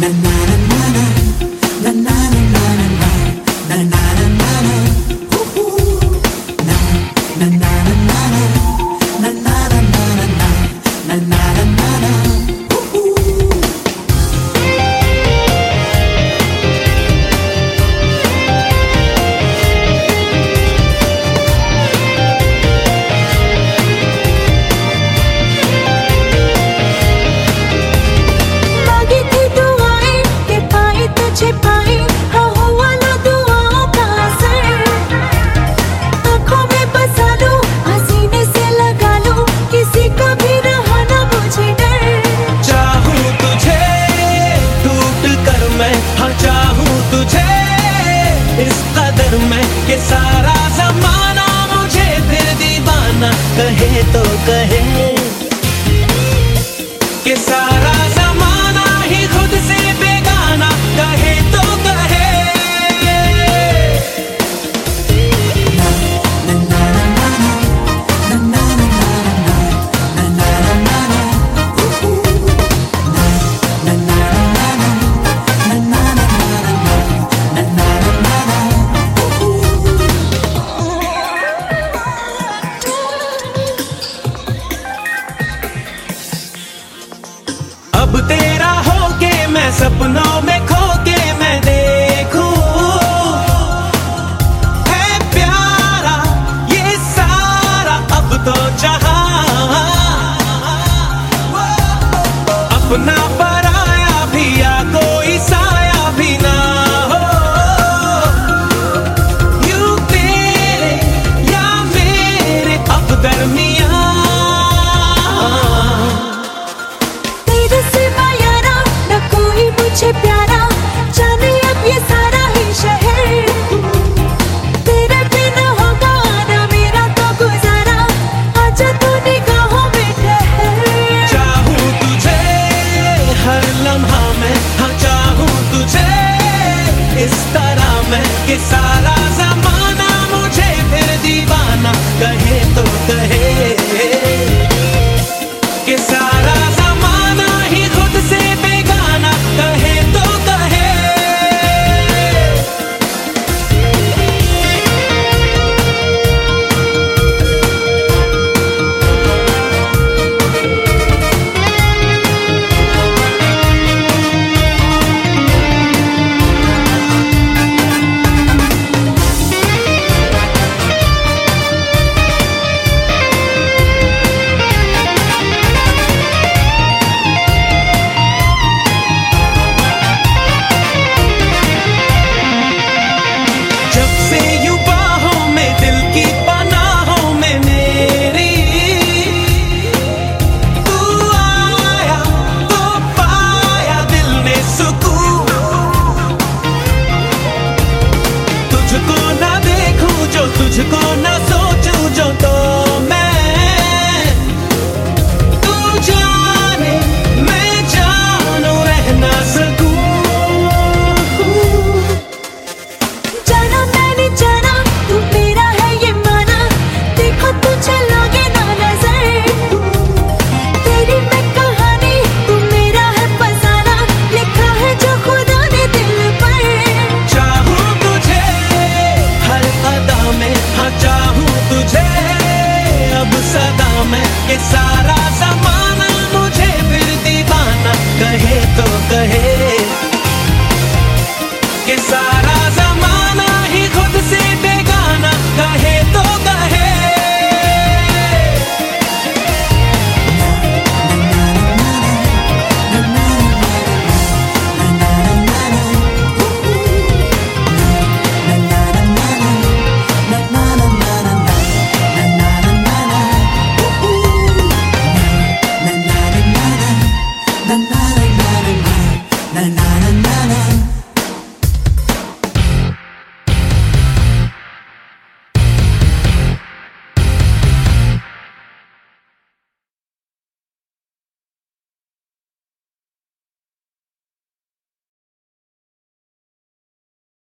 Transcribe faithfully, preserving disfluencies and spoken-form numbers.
के सारा ज़माना मुझे फिर दीवाना कहे तो कहे, कि सारा ज़माना ही खुद से बेगाना कहे तो कहे। अब तेरा होके मैं सपनों में खोके मैं देखूं, है प्यारा ये सारा अब तो जहां, अपना पराया भी या कोई साया भी ना हो, यूं तेरे या मेरे अब दरमियां। मुझे प्यारा जाने अब ये सारा ही शहर, तेरे बिना होगा ना मेरा तो गुजारा, आजा तू निगाहों में ठहर। चाहूं तुझे हर लम्हा में, हाँ चाहूं तुझे इस तरह मैं, कि सारा ज़माना मुझे फिर दीवाना कहे तो कहे, कि सारा ज़माना ही खुद से बेगाना कहे तो कहे। तुझको न सोचूं जो तो मैं, तू जाने मैं जानू रह ना सकूं। जाना मैंने जाना तू मेरा है ये माना, देखो तुझे लगे ना नजर, तेरी मैं कहानी तू मेरा है फसाना, लिखा है जो खुदा ने दिल पर। चाहूं तुझे हर अदा में, हाँ चाहूं तुझे अब सदा में, कि सारा ज़माना मुझे फिर दीवाना कहे तो कहे।